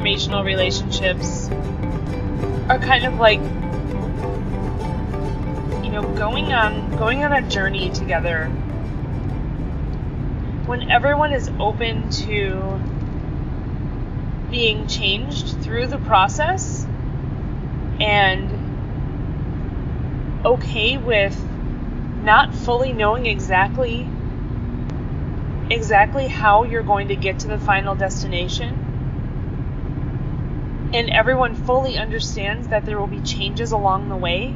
transformational relationships are kind of like, going on a journey together. When everyone is open to being changed through the process and okay with not fully knowing exactly how you're going to get to the final destination, and everyone fully understands that there will be changes along the way.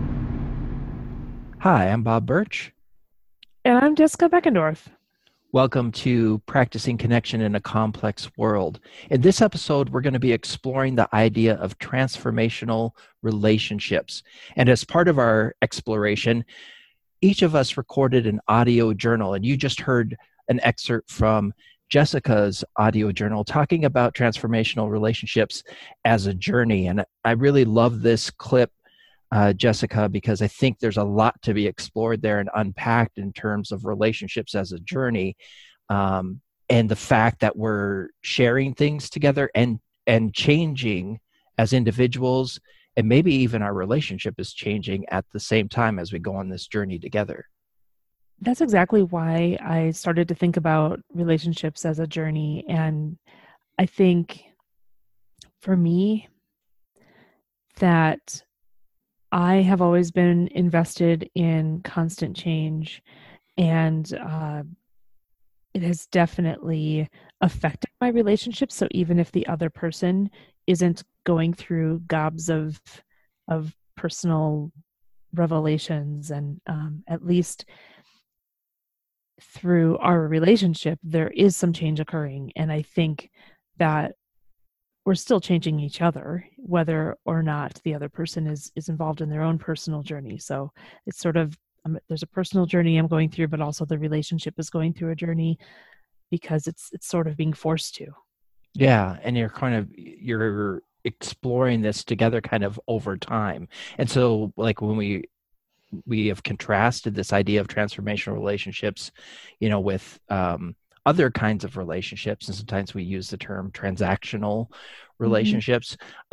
Hi, I'm Bob Birch. And I'm Jessica Beckendorf. Welcome to Practicing Connection in a Complex World. In this episode, we're going to be exploring the idea of transformational relationships. And as part of our exploration, each of us recorded an audio journal, and you just heard an excerpt from Jessica's audio journal talking about transformational relationships as a journey. And I really love this clip, Jessica, because I think there's a lot to be explored there and unpacked in terms of relationships as a journey, and the fact that we're sharing things together and changing as individuals, and maybe even our relationship is changing at the same time as we go on this journey together. That's exactly why I started to think about relationships as a journey. And I think for me that I have always been invested in constant change, and it has definitely affected my relationships. So even if the other person isn't going through gobs of personal revelations, and at least through our relationship, there is some change occurring. And I think that we're still changing each other, whether or not the other person is involved in their own personal journey. So it's sort of, there's a personal journey I'm going through, but also the relationship is going through a journey because it's sort of being forced to. Yeah, and you're exploring this together kind of over time. And so like when we have contrasted this idea of transformational relationships, with other kinds of relationships, and sometimes we use the term transactional relationships.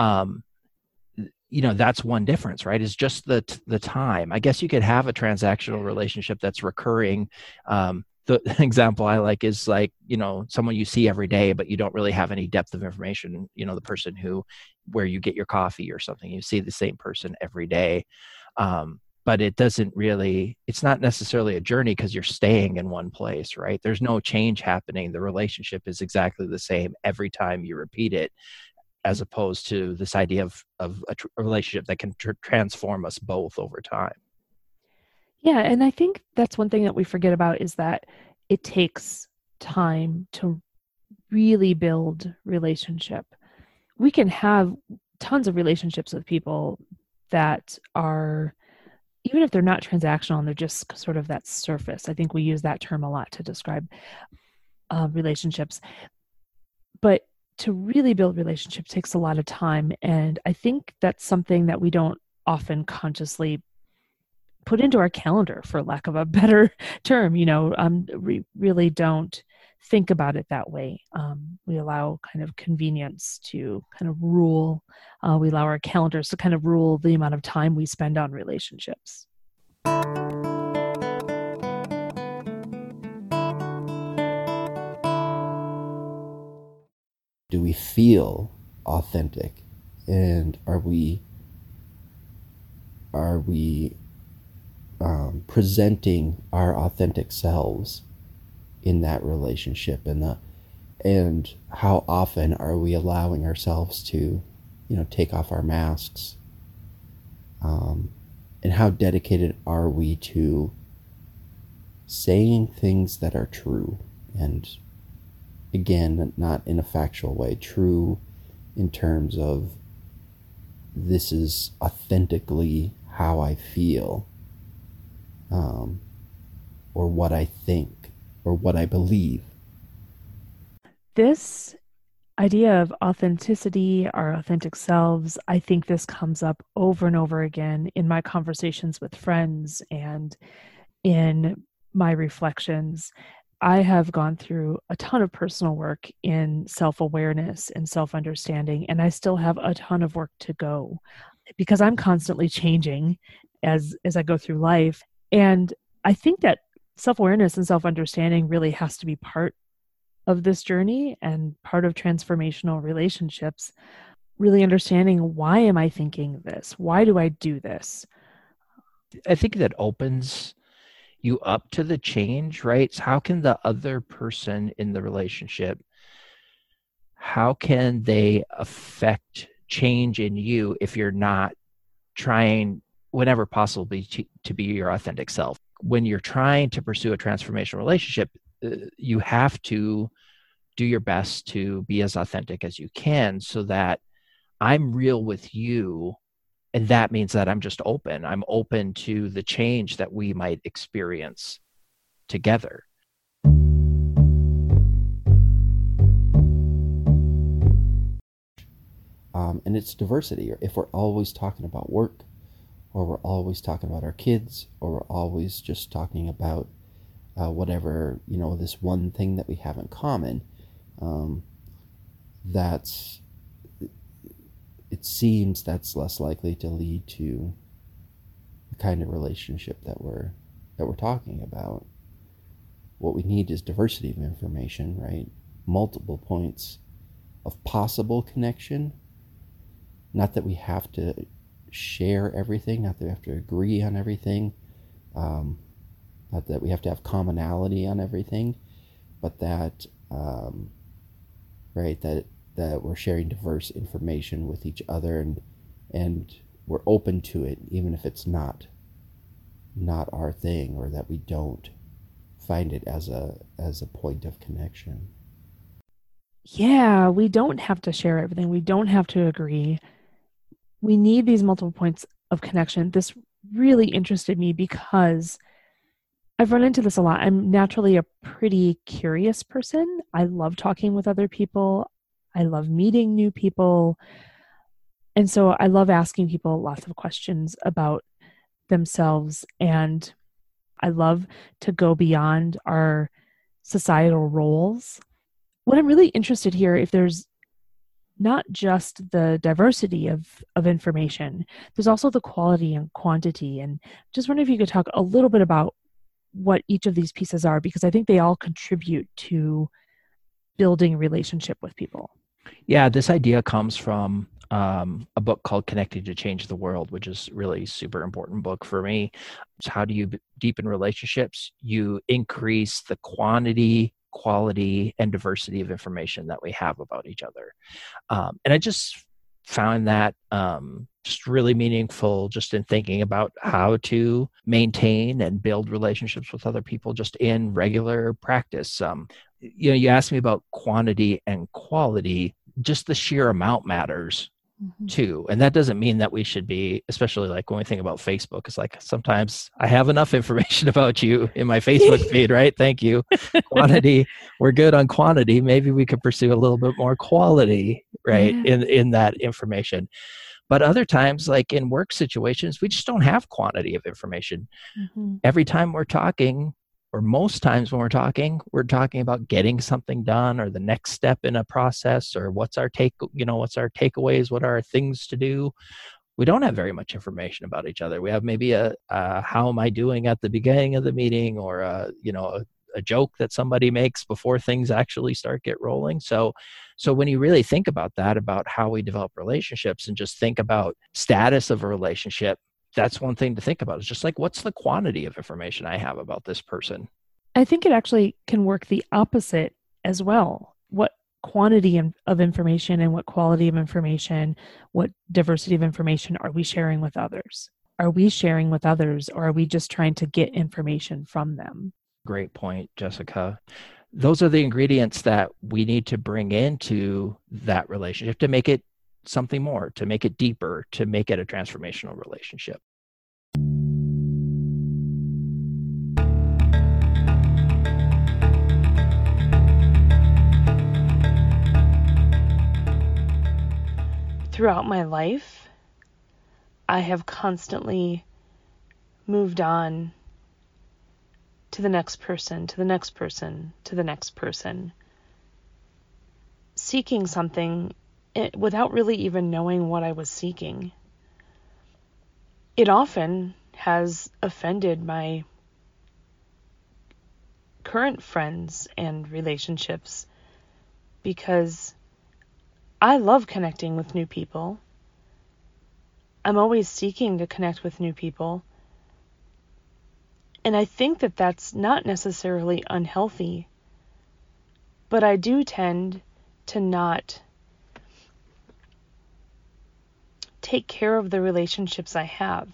That's one difference, right? Is just the time. I guess you could have a transactional relationship that's recurring. The example I like is like, someone you see every day, but you don't really have any depth of information. The person where you get your coffee or something, you see the same person every day. But it's not necessarily a journey because you're staying in one place, right? There's no change happening. The relationship is exactly the same every time you repeat it, as opposed to this idea of a relationship that can transform us both over time. Yeah, and I think that's one thing that we forget about, is that it takes time to really build relationship. We can have tons of relationships with people that are, even if they're not transactional and they're just sort of that surface. I think we use that term a lot to describe relationships. But to really build relationships takes a lot of time. And I think that's something that we don't often consciously put into our calendar, for lack of a better term. We really don't think about it that way. We allow kind of convenience to kind of rule. We allow our calendars to kind of rule the amount of time we spend on relationships. Do we feel authentic? And are we presenting our authentic selves in that relationship? And how often are we allowing ourselves to take off our masks? And how dedicated are we to saying things that are true? And again, not in a factual way, true in terms of this is authentically how I feel, or what I think, or what I believe. This idea of authenticity, our authentic selves, I think this comes up over and over again in my conversations with friends and in my reflections. I have gone through a ton of personal work in self-awareness and self-understanding, and I still have a ton of work to go because I'm constantly changing as I go through life. And I think that self-awareness and self-understanding really has to be part of this journey and part of transformational relationships. Really understanding, why am I thinking this? Why do I do this? I think that opens you up to the change, right? So how can the other person in the relationship, how can they affect change in you if you're not trying whenever possible to be your authentic self? When you're trying to pursue a transformational relationship, you have to do your best to be as authentic as you can so that I'm real with you. And that means that I'm just open. I'm open to the change that we might experience together. And it's diversity. If we're always talking about work, or we're always talking about our kids, or we're always just talking about whatever, this one thing that we have in common, it seems that's less likely to lead to the kind of relationship that we're talking about. What we need is diversity of information, right? Multiple points of possible connection. Not that we have to share everything, not that we have to agree on everything, not that we have to have commonality on everything, but that that we're sharing diverse information with each other, and we're open to it, even if it's not our thing, or that we don't find it as a point of connection. Yeah, we don't have to share everything. We don't have to agree. We need these multiple points of connection. This really interested me because I've run into this a lot. I'm naturally a pretty curious person. I love talking with other people. I love meeting new people. And so I love asking people lots of questions about themselves. And I love to go beyond our societal roles. What I'm really interested here, if there's not just the diversity of information, there's also the quality and quantity. And just wondering if you could talk a little bit about what each of these pieces are, because I think they all contribute to building relationship with people. Yeah, this idea comes from a book called Connecting to Change the World, which is really super important book for me. So how do you deepen relationships? You increase the quantity, quality, and diversity of information that we have about each other. And I just found that just really meaningful, just in thinking about how to maintain and build relationships with other people just in regular practice. You asked me about quantity and quality. Just the sheer amount matters too. And that doesn't mean that we should be, especially like when we think about Facebook, it's like sometimes I have enough information about you in my Facebook feed, right? Thank you. Quantity, we're good on quantity. Maybe we could pursue a little bit more quality, right? Yeah. In that information. But other times, like in work situations, we just don't have quantity of information. Mm-hmm. Every time we're talking, or most times when we're talking about getting something done, or the next step in a process, or what's our takeaways, what are our things to do. We don't have very much information about each other. We have maybe a how am I doing at the beginning of the meeting, or a joke that somebody makes before things actually get rolling. So when you really think about that, about how we develop relationships, and just think about status of a relationship, that's one thing to think about. It's just like, what's the quantity of information I have about this person? I think it actually can work the opposite as well. What quantity of information and what quality of information, what diversity of information are we sharing with others? Are we sharing with others, or are we just trying to get information from them? Great point, Jessica. Those are the ingredients that we need to bring into that relationship to make it something more, to make it deeper, to make it a transformational relationship. Throughout my life, I have constantly moved on to the next person, to the next person, to the next person, seeking something without really even knowing what I was seeking. It often has offended my current friends and relationships because I love connecting with new people. I'm always seeking to connect with new people. And I think that that's not necessarily unhealthy, but I do tend to not take care of the relationships I have.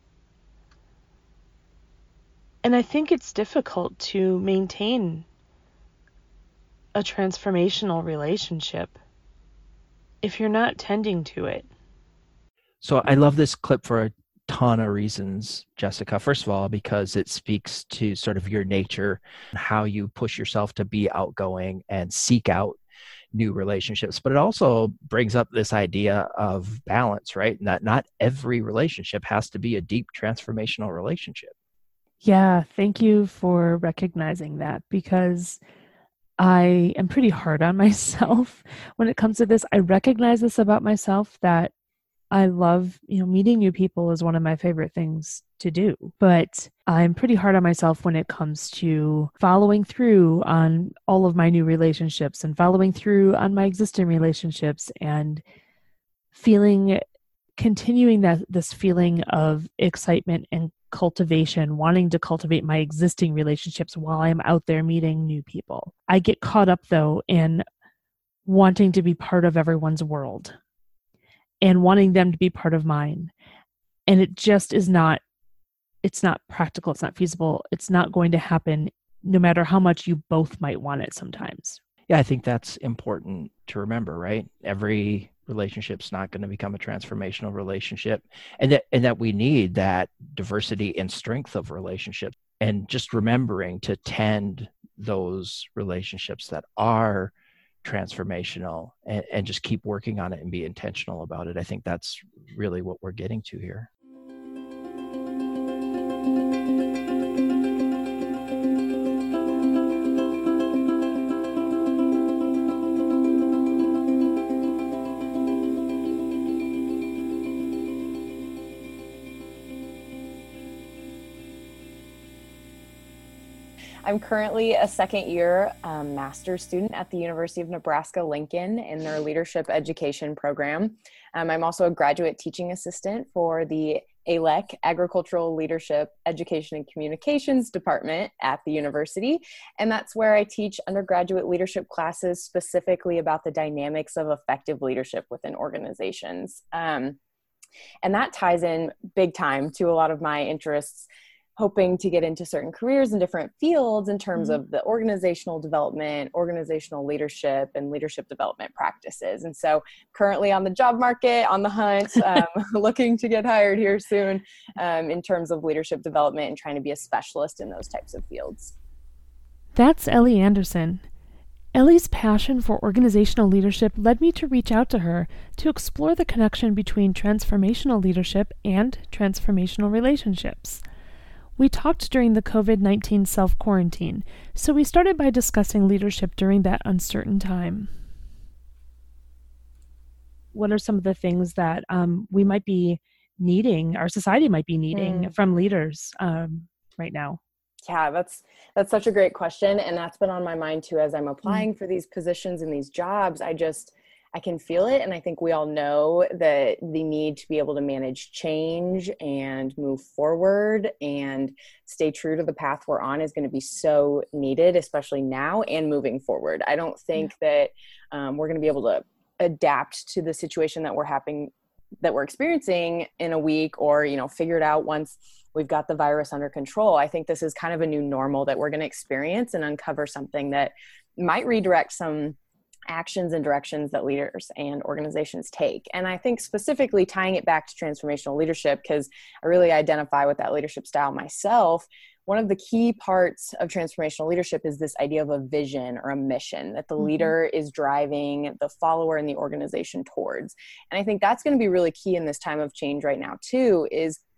And I think it's difficult to maintain a transformational relationship if you're not tending to it. So I love this clip for a ton of reasons, Jessica. First of all, because it speaks to sort of your nature, how you push yourself to be outgoing and seek out new relationships. But it also brings up this idea of balance, right? And that not every relationship has to be a deep transformational relationship. Yeah, thank you for recognizing that, because I am pretty hard on myself when it comes to this. I recognize this about myself, that I love, meeting new people is one of my favorite things to do. But I'm pretty hard on myself when it comes to following through on all of my new relationships and following through on my existing relationships and continuing this feeling of excitement and cultivation, wanting to cultivate my existing relationships while I'm out there meeting new people. I get caught up though in wanting to be part of everyone's world and wanting them to be part of mine. And it just it's not practical. It's not feasible. It's not going to happen no matter how much you both might want it sometimes. Yeah, I think that's important to remember, right? Every relationship's not going to become a transformational relationship, and that we need that diversity and strength of relationships, and just remembering to tend those relationships that are transformational and just keep working on it and be intentional about it. I think that's really what we're getting to here. I'm currently a second-year master's student at the University of Nebraska-Lincoln in their leadership education program. I'm also a graduate teaching assistant for the ALEC, Agricultural Leadership Education and Communications Department at the university. And that's where I teach undergraduate leadership classes specifically about the dynamics of effective leadership within organizations. And that ties in big time to a lot of my interests, hoping to get into certain careers in different fields in terms of the organizational development, organizational leadership, and leadership development practices. And so currently on the job market, on the hunt, looking to get hired here soon in terms of leadership development and trying to be a specialist in those types of fields. That's Ellie Anderson. Ellie's passion for organizational leadership led me to reach out to her to explore the connection between transformational leadership and transformational relationships. We talked during the COVID-19 self-quarantine, so we started by discussing leadership during that uncertain time. What are some of the things that we might be needing, our society might be needing from leaders right now? Yeah, that's such a great question. And that's been on my mind too, as I'm applying for these positions and these jobs. I can feel it. And I think we all know that the need to be able to manage change and move forward and stay true to the path we're on is going to be so needed, especially now and moving forward. I don't think that we're going to be able to adapt to the situation that we're experiencing in a week or, figure it out once we've got the virus under control. I think this is kind of a new normal that we're going to experience and uncover something that might redirect some actions and directions that leaders and organizations take. And I think specifically tying it back to transformational leadership, because I really identify with that leadership style myself, one of the key parts of transformational leadership is this idea of a vision or a mission that the leader is driving the follower and the organization towards. And I think that's going to be really key in this time of change right now too, is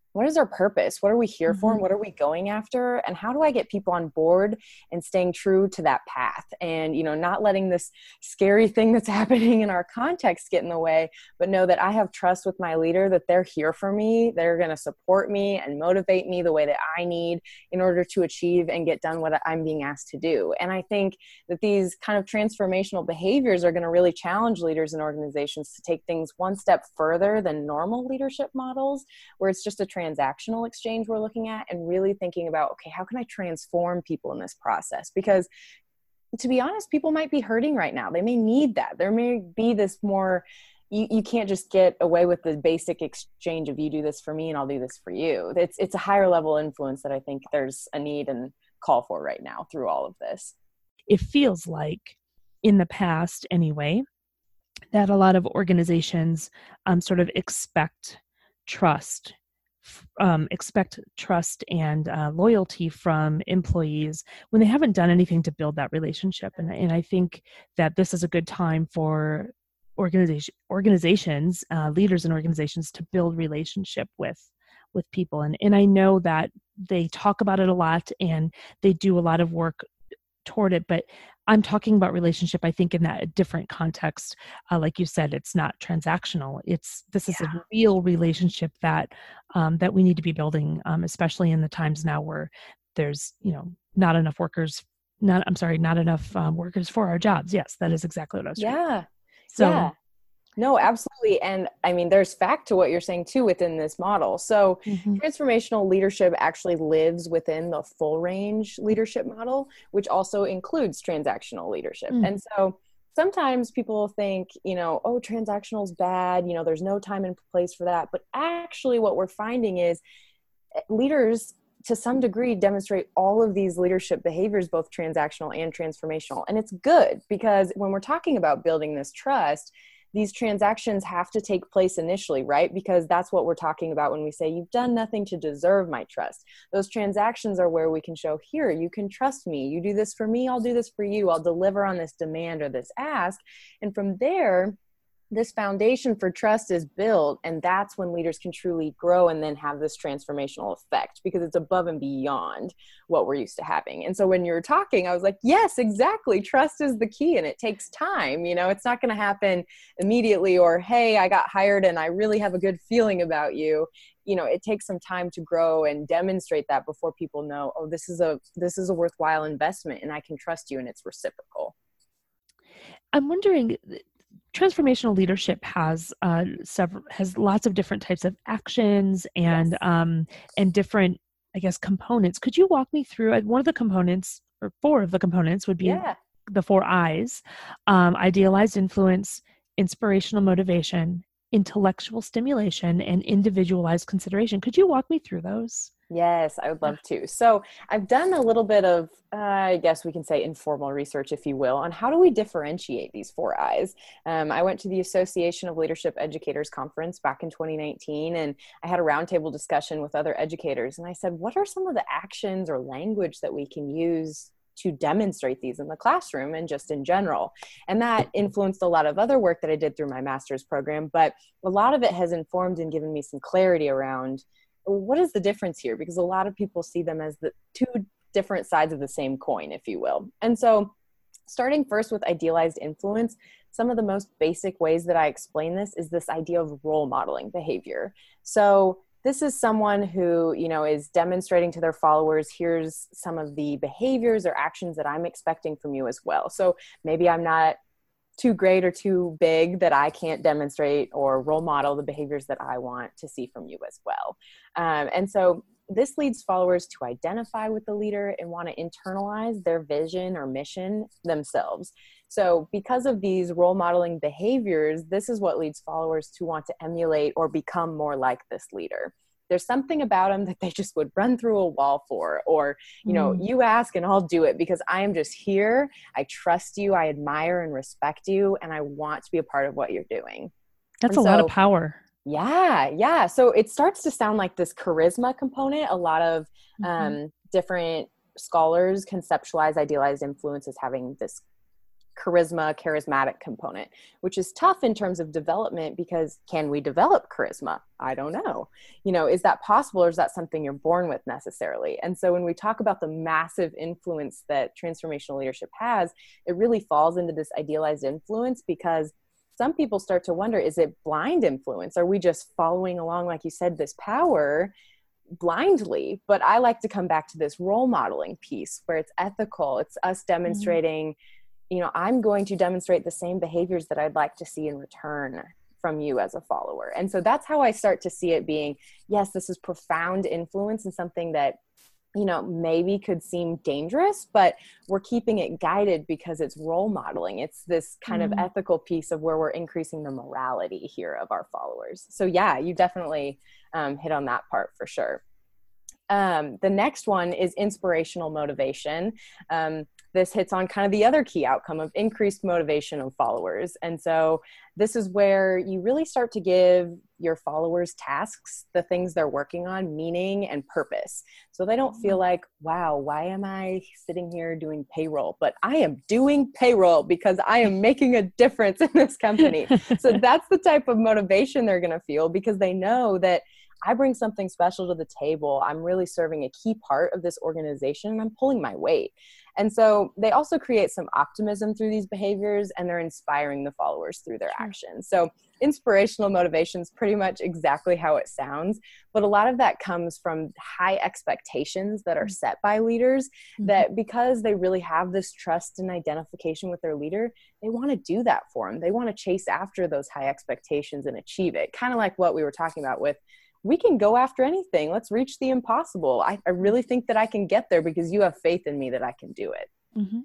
what is our purpose? What are we here for? And what are we going after? And how do I get people on board and staying true to that path? And, not letting this scary thing that's happening in our context get in the way, but know that I have trust with my leader, that they're here for me. They're going to support me and motivate me the way that I need in order to achieve and get done what I'm being asked to do. And I think that these kind of transformational behaviors are going to really challenge leaders and organizations to take things one step further than normal leadership models, where it's just a transactional exchange we're looking at, and really thinking about, okay, how can I transform people in this process? Because to be honest, people might be hurting right now. They may need that. There may be this more, you can't just get away with the basic exchange of you do this for me and I'll do this for you. It's a higher level influence that I think there's a need and call for right now through all of this. It feels like, in the past anyway, that a lot of organizations sort of expect trust and loyalty from employees when they haven't done anything to build that relationship. And I think that this is a good time for organizations, leaders in organizations, to build relationship with people. And I know that they talk about it a lot and they do a lot of work toward it, but I'm talking about relationship, I think, in that different context. Like you said, it's not transactional. This is a real relationship that we need to be building, especially in the times now where there's, not enough workers for our jobs. Yes, that is exactly what I was saying. Yeah. So, yeah. No, absolutely. And I mean, there's fact to what you're saying too within this model. So transformational leadership actually lives within the full range leadership model, which also includes transactional leadership. And so sometimes people think, oh, transactional is bad. There's no time and place for that. But actually what we're finding is leaders to some degree demonstrate all of these leadership behaviors, both transactional and transformational. And it's good because when we're talking about building this trust, these transactions have to take place initially, right? Because that's what we're talking about when we say you've done nothing to deserve my trust. Those transactions are where we can show, here, you can trust me. You do this for me, I'll do this for you. I'll deliver on this demand or this ask. And from there, this foundation for trust is built, and that's when leaders can truly grow and then have this transformational effect, because it's above and beyond what we're used to having. And so when you were talking, I was like, yes, exactly. Trust is the key, and it takes time. It's not going to happen immediately, or, hey, I got hired and I really have a good feeling about you. It takes some time to grow and demonstrate that before people know, oh, this is a worthwhile investment and I can trust you, and it's reciprocal. I'm wondering, transformational leadership has lots of different types of actions and different, I guess, components. Could you walk me through one of the components, or four of the components would be the 4 I's: idealized influence, inspirational motivation, intellectual stimulation, and individualized consideration. Could you walk me through those? Yes, I would love to. So I've done a little bit of, I guess we can say, informal research, if you will, on how do we differentiate these 4 I's. I went to the Association of Leadership Educators conference back in 2019, and I had a roundtable discussion with other educators. And I said, what are some of the actions or language that we can use to demonstrate these in the classroom and just in general? And that influenced a lot of other work that I did through my master's program, but a lot of it has informed and given me some clarity around what is the difference here, because a lot of people see them as the 2 different sides of the same coin, if you will. And so starting first with idealized influence, some of the most basic ways that I explain this is this idea of role modeling behavior. So this is someone who, is demonstrating to their followers, here's some of the behaviors or actions that I'm expecting from you as well. So maybe I'm not too great or too big that I can't demonstrate or role model the behaviors that I want to see from you as well. And so this leads followers to identify with the leader and want to internalize their vision or mission themselves. So because of these role modeling behaviors, this is what leads followers to want to emulate or become more like this leader. There's something about them that they just would run through a wall for, or, you ask and I'll do it because I am just here. I trust you. I admire and respect you. And I want to be a part of what you're doing. That's a lot of power. Yeah. So it starts to sound like this charisma component. A lot of different scholars conceptualize idealized influence as having this charismatic component, which is tough in terms of development, because can we develop charisma? I don't know. Is that possible, or is that something you're born with necessarily? And so when we talk about the massive influence that transformational leadership has, it really falls into this idealized influence, because some people start to wonder, is it blind influence? Are we just following along, like you said, this power blindly? But I like to come back to this role modeling piece where it's ethical. It's us demonstrating, I'm going to demonstrate the same behaviors that I'd like to see in return from you as a follower. And so that's how I start to see it being, yes, this is profound influence and something that, maybe could seem dangerous, but we're keeping it guided because it's role modeling. It's this kind of ethical piece of where we're increasing the morality here of our followers. So yeah, you definitely hit on that part for sure. The next one is inspirational motivation. This hits on kind of the other key outcome of increased motivation of followers. And so this is where you really start to give your followers tasks, the things they're working on, meaning and purpose. So they don't feel like, wow, why am I sitting here doing payroll? But I am doing payroll because I am making a difference in this company. So that's the type of motivation they're going to feel, because they know that I bring something special to the table. I'm really serving a key part of this organization, and I'm pulling my weight. And so they also create some optimism through these behaviors, and they're inspiring the followers through their actions. So inspirational motivation is pretty much exactly how it sounds, but a lot of that comes from high expectations that are set by leaders, that because they really have this trust and identification with their leader, they want to do that for them. They want to chase after those high expectations and achieve it. Kind of like what we were talking about with, we can go after anything. Let's reach the impossible. I really think that I can get there because you have faith in me that I can do it.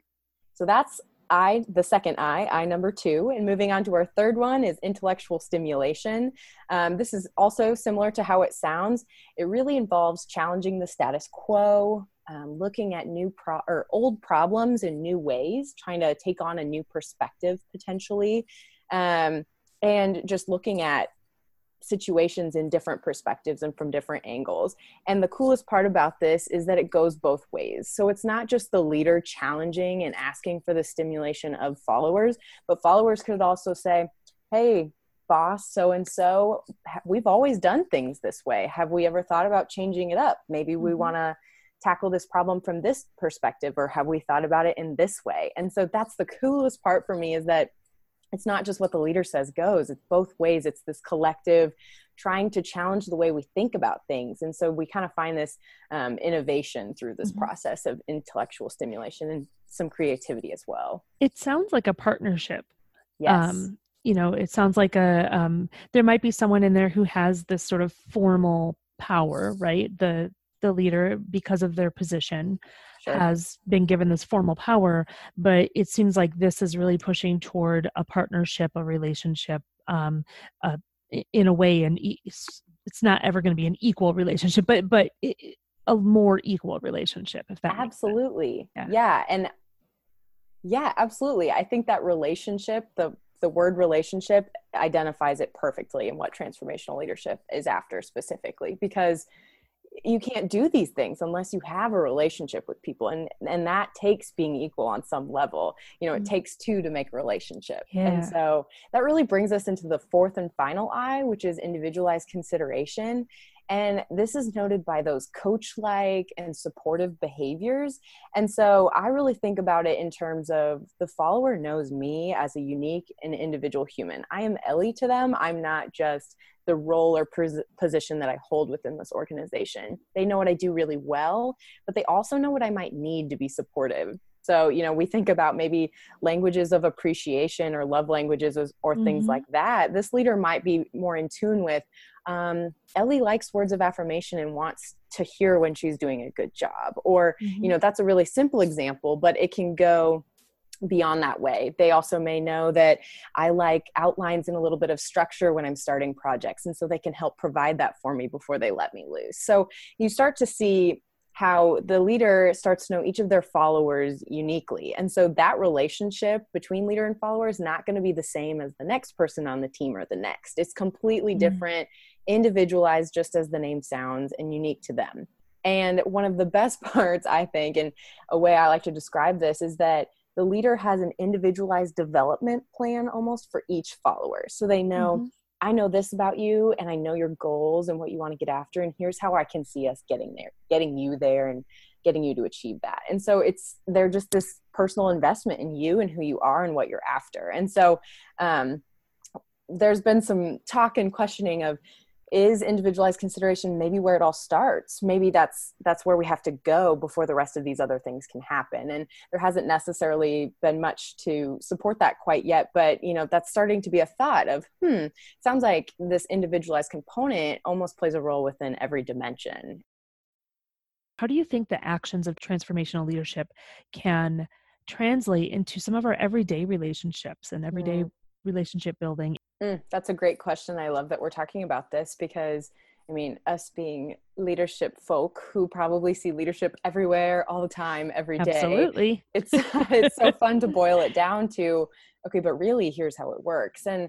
So that's the second I number 2. And moving on to our third one is intellectual stimulation. This is also similar to how it sounds. It really involves challenging the status quo, looking at old problems in new ways, trying to take on a new perspective potentially, and just looking at situations in different perspectives and from different angles. And the coolest part about this is that it goes both ways. So it's not just the leader challenging and asking for the stimulation of followers, but followers could also say, hey, boss, so-and-so, we've always done things this way. Have we ever thought about changing it up? Maybe we want to tackle this problem from this perspective, or have we thought about it in this way? And so that's the coolest part for me, is that it's not just what the leader says goes. It's both ways. It's this collective trying to challenge the way we think about things. And so we kind of find this innovation through this process of intellectual stimulation and some creativity as well. It sounds like a partnership. Yes. It sounds like there might be someone in there who has this sort of formal power, right? The leader, because of their position, has been given this formal power, but it seems like this is really pushing toward a partnership, a relationship, in a way, and it's not ever going to be an equal relationship, but a more equal relationship, if that absolutely makes sense. Yeah. And yeah, absolutely. I think that relationship, the word relationship identifies it perfectly in what transformational leadership is after specifically, because you can't do these things unless you have a relationship with people. And that takes being equal on some level. It takes two to make a relationship. Yeah. And so that really brings us into the fourth and final I, which is individualized consideration. And this is noted by those coach-like and supportive behaviors. And so I really think about it in terms of the follower knows me as a unique and individual human. I am Ellie to them. I'm not just the role or position that I hold within this organization. They know what I do really well, but they also know what I might need to be supportive. So, we think about maybe languages of appreciation or love languages or things like that. This leader might be more in tune with, Ellie likes words of affirmation and wants to hear when she's doing a good job. Or, that's a really simple example, but it can go beyond that way. They also may know that I like outlines and a little bit of structure when I'm starting projects. And so they can help provide that for me before they let me loose. So you start to see how the leader starts to know each of their followers uniquely. And so that relationship between leader and follower is not going to be the same as the next person on the team or the next. It's completely different, individualized, just as the name sounds, and unique to them. And one of the best parts, I think, and a way I like to describe this, is that the leader has an individualized development plan almost for each follower. So they know, I know this about you, and I know your goals and what you want to get after, and here's how I can see us getting there, getting you there, and getting you to achieve that. And so they're just this personal investment in you and who you are and what you're after. And so there's been some talk and questioning of, is individualized consideration maybe where it all starts? Maybe that's where we have to go before the rest of these other things can happen. And there hasn't necessarily been much to support that quite yet, but that's starting to be a thought of, sounds like this individualized component almost plays a role within every dimension. How do you think the actions of transformational leadership can translate into some of our everyday relationships and everyday relationship building? That's a great question. I love that we're talking about this because, us being leadership folk who probably see leadership everywhere, all the time, every day. Absolutely. It's so fun to boil it down to, okay, but really here's how it works. And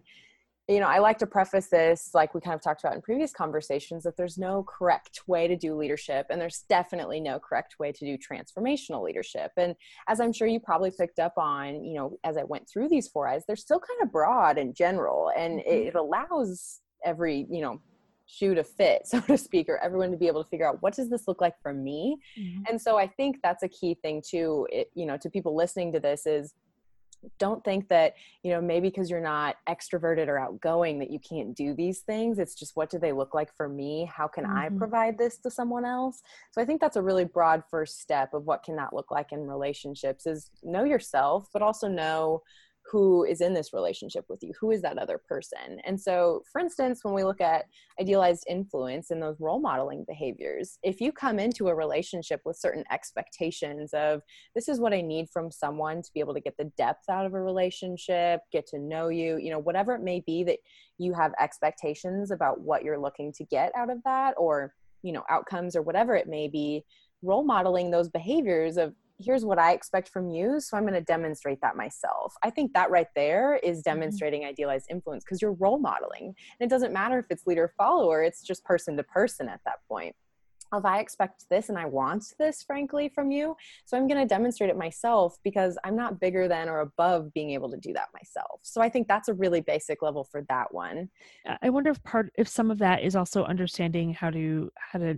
I like to preface this, like we kind of talked about in previous conversations, that there's no correct way to do leadership, and there's definitely no correct way to do transformational leadership. And as I'm sure you probably picked up on, as I went through these 4 I's, they're still kind of broad and general, and it allows every, shoe to fit, so to speak, or everyone to be able to figure out, what does this look like for me? And so I think that's a key thing too, to people listening to this is, don't think that, maybe because you're not extroverted or outgoing that you can't do these things. It's just, what do they look like for me? How can I provide this to someone else? So I think that's a really broad first step of what can that look like in relationships, is know yourself, but also know who is in this relationship with you. Who is that other person? And so, for instance, when we look at idealized influence and those role modeling behaviors, if you come into a relationship with certain expectations of, this is what I need from someone to be able to get the depth out of a relationship, get to know you, whatever it may be that you have expectations about what you're looking to get out of that, or, outcomes or whatever it may be, role modeling those behaviors of, here's what I expect from you, so I'm going to demonstrate that myself. I think that right there is demonstrating idealized influence, because you're role modeling. And it doesn't matter if it's leader follower, it's just person to person at that point. If I expect this and I want this, frankly, from you, so I'm going to demonstrate it myself, because I'm not bigger than or above being able to do that myself. So I think that's a really basic level for that one. I wonder if some of that is also understanding how to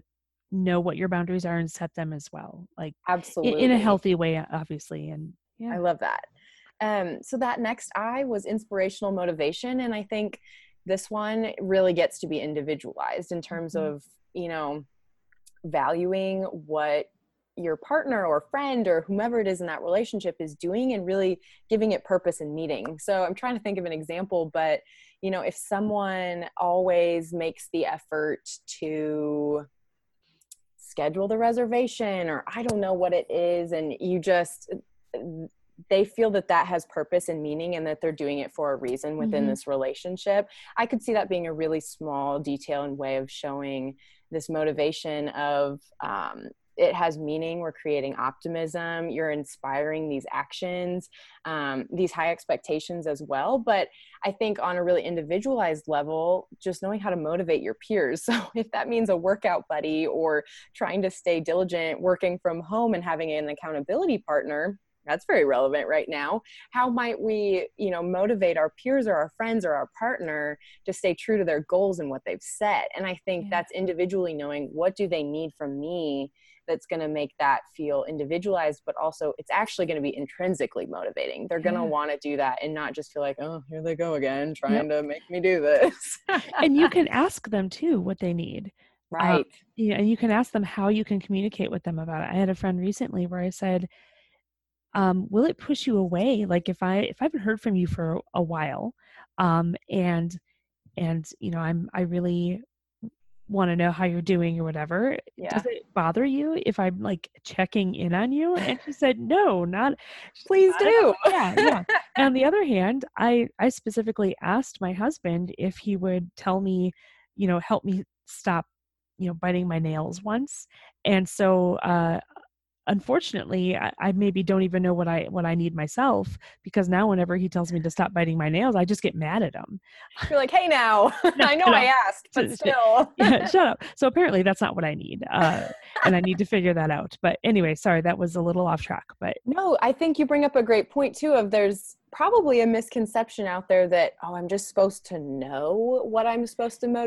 know what your boundaries are and set them as well, like absolutely in a healthy way, obviously. And yeah, I love that. So that next I was inspirational motivation, and I think this one really gets to be individualized in terms of valuing what your partner or friend or whomever it is in that relationship is doing, and really giving it purpose and meaning. So I'm trying to think of an example, but if someone always makes the effort to schedule the reservation, or I don't know what it is, and they feel that has purpose and meaning, and that they're doing it for a reason within this relationship. I could see that being a really small detail and way of showing this motivation of, it has meaning. We're creating optimism. You're inspiring these actions, these high expectations as well. But I think on a really individualized level, just knowing how to motivate your peers. So if that means a workout buddy, or trying to stay diligent, working from home and having an accountability partner, that's very relevant right now. How might we, motivate our peers or our friends or our partner to stay true to their goals and what they've set? And I think that's individually knowing, what do they need from me that's going to make that feel individualized, but also it's actually going to be intrinsically motivating. They're going to want to do that and not just feel like, oh, here they go again, trying to make me do this. And you can ask them too what they need. Right. And you can ask them how you can communicate with them about it. I had a friend recently where I said, will it push you away? Like if I haven't heard from you for a while, and I really want to know how you're doing or whatever. Yeah. Does it bother you if I'm like checking in on you? And she said, no, not. Please do. Yeah. And on the other hand, I specifically asked my husband if he would tell me, help me stop, biting my nails once. And so, unfortunately, I maybe don't even know what I need myself, because now whenever he tells me to stop biting my nails, I just get mad at him. You're like, hey, now, No, I know no. I asked, but still. Yeah, shut up. So apparently that's not what I need. And I need to figure that out. But anyway, sorry, that was a little off track. But No, I think you bring up a great point too, of there's probably a misconception out there that, oh, I'm just supposed to know what I'm supposed to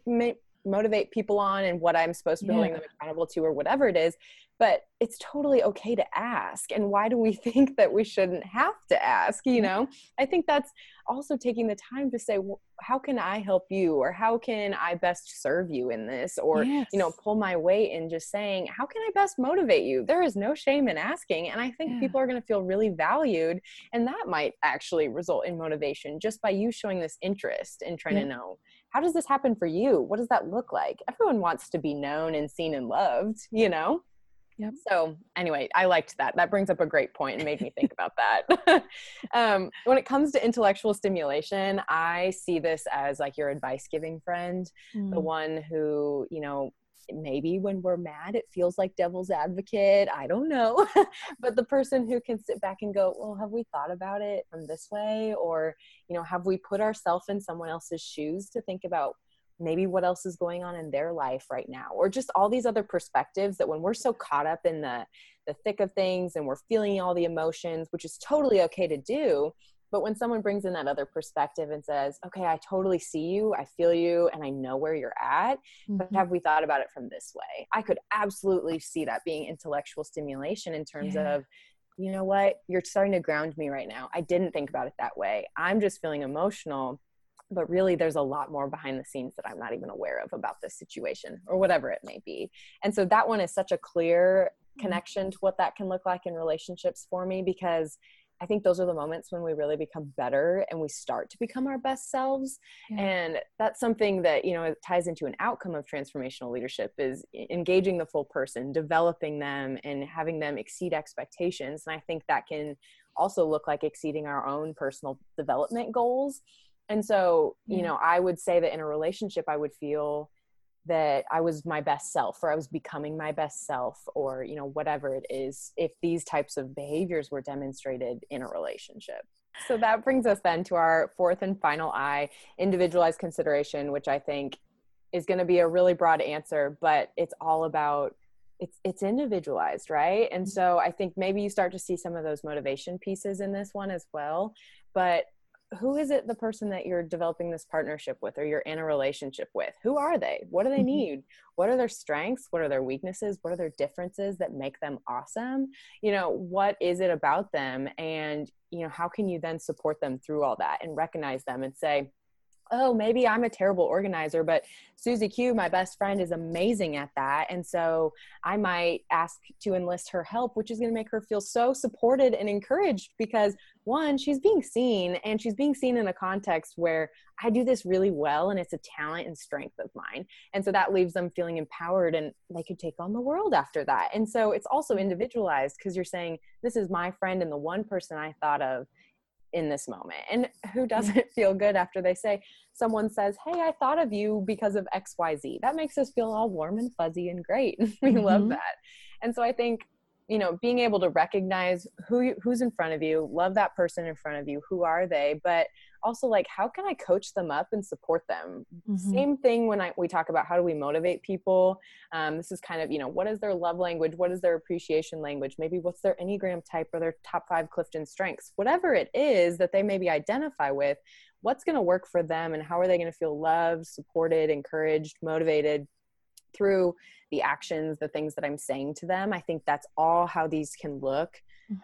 motivate people on and what I'm supposed to be holding them accountable to, or whatever it is. But it's totally okay to ask. And why do we think that we shouldn't have to ask? You know, I think that's also taking the time to say, well, how can I help you? Or how can I best serve you in this? Or, you know, pull my weight in just saying, how can I best motivate you? There is no shame in asking. And I think people are going to feel really valued. And that might actually result in motivation just by you showing this interest in trying to know, how does this happen for you? What does that look like? Everyone wants to be known and seen and loved, you know? Yep. So anyway, I liked that. That brings up a great point and made me think about that. When it comes to intellectual stimulation, I see this as like your advice giving friend, the one who, you know, maybe when we're mad, it feels like devil's advocate. I don't know. But the person who can sit back and go, well, have we thought about it from this way? Or, you know, have we put ourselves in someone else's shoes to think about maybe what else is going on in their life right now, or just all these other perspectives that when we're so caught up in the thick of things and we're feeling all the emotions, which is totally okay to do. But when someone brings in that other perspective and says, okay, I totally see you, I feel you, and I know where you're at, but have we thought about it from this way? I could absolutely see that being intellectual stimulation in terms of, you know what, you're starting to ground me right now. I didn't think about it that way. I'm just feeling emotional. But really, there's a lot more behind the scenes that I'm not even aware of about this situation, or whatever it may be. And so that one is such a clear connection to what that can look like in relationships for me, because I think those are the moments when we really become better and we start to become our best selves. And that's something that, you know, it ties into an outcome of transformational leadership, is engaging the full person, developing them, and having them exceed expectations. And I think that can also look like exceeding our own personal development goals. And so, you know, I would say that in a relationship, I would feel that I was my best self, or I was becoming my best self, or, you know, whatever it is, if these types of behaviors were demonstrated in a relationship. So that brings us then to our fourth and final I, individualized consideration, which I think is going to be a really broad answer, but it's all about, it's individualized, right? And so I think maybe you start to see some of those motivation pieces in this one as well. But who is it, the person that you're developing this partnership with, or you're in a relationship with? Who are they? What do they need? What are their strengths? What are their weaknesses? What are their differences that make them awesome? You know, what is it about them? And, you know, how can you then support them through all that and recognize them and say, oh, maybe I'm a terrible organizer, but Susie Q, my best friend, is amazing at that. And so I might ask to enlist her help, which is going to make her feel so supported and encouraged, because one, she's being seen, and she's being seen in a context where I do this really well and it's a talent and strength of mine. And so that leaves them feeling empowered, and they could take on the world after that. And so it's also individualized, because you're saying, this is my friend and the one person I thought of in this moment. And who doesn't feel good after they say, someone says, hey, I thought of you because of XYZ. That makes us feel all warm and fuzzy and great. We love that. And so I think, you know, being able to recognize who's in front of you, love that person in front of you, who are they, but also like, how can I coach them up and support them? Same thing when we talk about how do we motivate people. This is kind of, you know, what is their love language? What is their appreciation language? Maybe what's their Enneagram type, or their top 5 Clifton strengths, whatever it is that they maybe identify with, what's going to work for them, and how are they going to feel loved, supported, encouraged, motivated through the actions, the things that I'm saying to them. I think that's all how these can look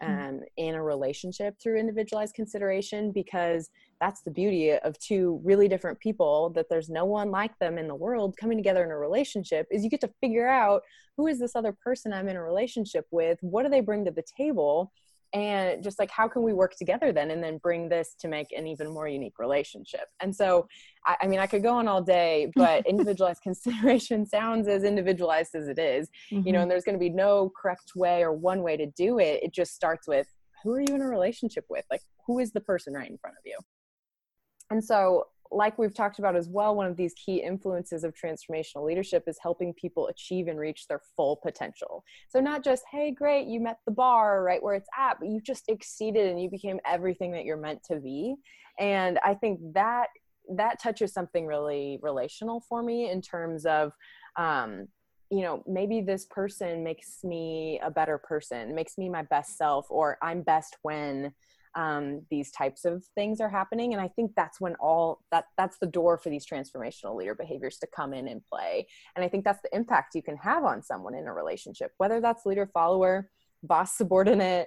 in a relationship through individualized consideration, because that's the beauty of two really different people, that there's no one like them in the world coming together in a relationship, is you get to figure out, who is this other person I'm in a relationship with? What do they bring to the table? And just like, how can we work together then, and then bring this to make an even more unique relationship? And so, I mean, I could go on all day, but individualized consideration sounds as individualized as it is, you know, and there's going to be no correct way or one way to do it. It just starts with, who are you in a relationship with? Like, who is the person right in front of you? And so like we've talked about as well, one of these key influences of transformational leadership is helping people achieve and reach their full potential. So not just, hey, great, you met the bar right where it's at, but you just exceeded and you became everything that you're meant to be. And I think that touches something really relational for me in terms of, maybe this person makes me a better person, makes me my best self, or I'm best when these types of things are happening. And I think that's when that's the door for these transformational leader behaviors to come in and play. And I think that's the impact you can have on someone in a relationship, whether that's leader follower, boss subordinate,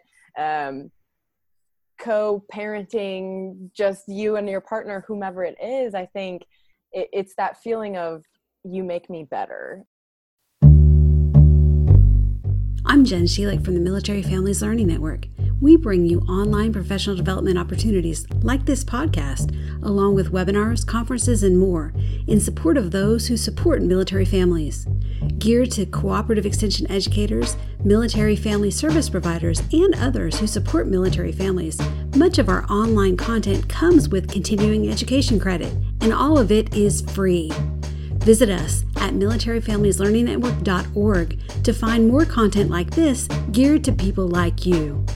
co-parenting, just you and your partner, whomever it is. I think it's that feeling of, you make me better. I'm Jen Sheelick from the Military Families Learning Network. We bring you online professional development opportunities like this podcast, along with webinars, conferences, and more in support of those who support military families. Geared to cooperative extension educators, military family service providers, and others who support military families, much of our online content comes with continuing education credit, and all of it is free. Visit us at militaryfamilieslearningnetwork.org to find more content like this geared to people like you.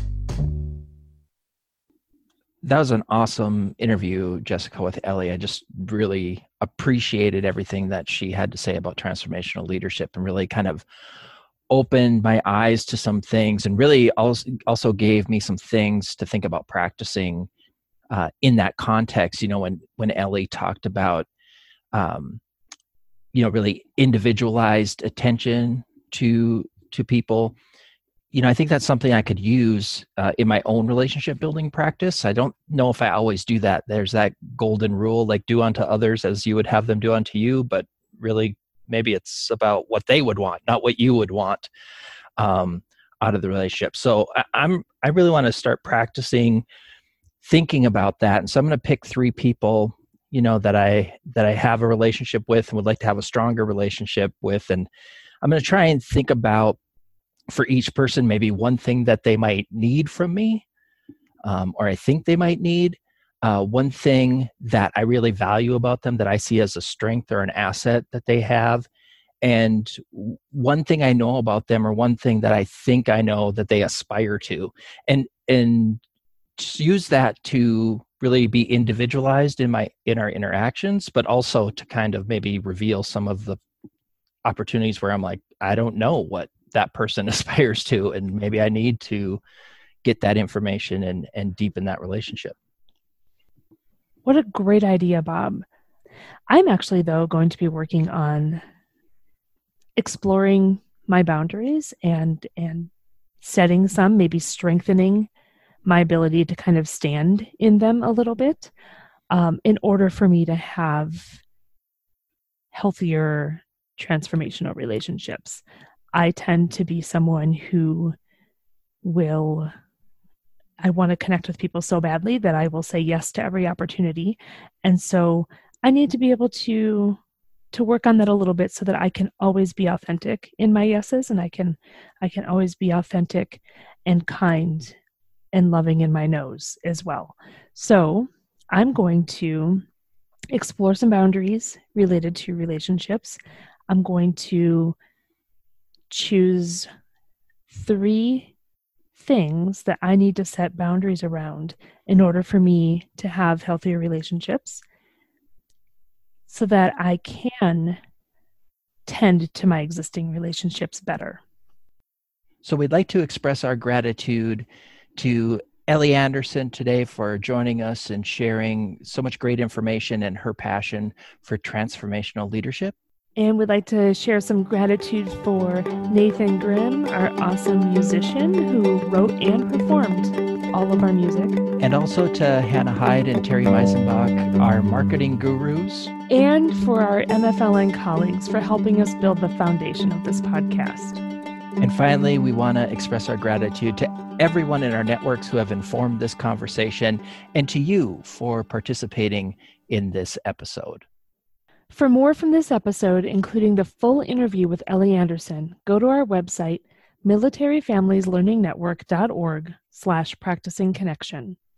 That was an awesome interview, Jessica, with Ellie. I just really appreciated everything that she had to say about transformational leadership, and really kind of opened my eyes to some things, and really also gave me some things to think about practicing in that context. When Ellie talked about really individualized attention to people, I think that's something I could use in my own relationship building practice. I don't know if I always do that. There's that golden rule, like do unto others as you would have them do unto you, but really maybe it's about what they would want, not what you would want out of the relationship. So I really want to start practicing thinking about that. And so I'm going to pick 3 people that I have a relationship with and would like to have a stronger relationship with. And I'm going to try and think about, for each person, maybe one thing that they might need from me, or I think they might need, one thing that I really value about them that I see as a strength or an asset that they have, and one thing I know about them, or one thing that I think I know that they aspire to, and use that to really be individualized in our interactions, but also to kind of maybe reveal some of the opportunities where I'm like, I don't know what that person aspires to, and maybe I need to get that information and deepen that relationship. What a great idea, Bob. I'm actually, though, going to be working on exploring my boundaries and setting some, maybe strengthening my ability to kind of stand in them a little bit, in order for me to have healthier transformational relationships. I tend to be someone who I want to connect with people so badly that I will say yes to every opportunity. And so I need to be able to work on that a little bit so that I can always be authentic in my yeses, and I can always be authentic and kind and loving in my no's as well. So I'm going to explore some boundaries related to relationships. I'm going to choose 3 things that I need to set boundaries around in order for me to have healthier relationships, so that I can tend to my existing relationships better. So we'd like to express our gratitude to Ellie Anderson today for joining us and sharing so much great information and her passion for transformational leadership. And we'd like to share some gratitude for Nathan Grimm, our awesome musician who wrote and performed all of our music. And also to Hannah Hyde and Terry Meisenbach, our marketing gurus. And for our MFLN colleagues for helping us build the foundation of this podcast. And finally, we want to express our gratitude to everyone in our networks who have informed this conversation, and to you for participating in this episode. For more from this episode, including the full interview with Ellie Anderson, go to our website, militaryfamilieslearningnetwork.org/practicingconnection.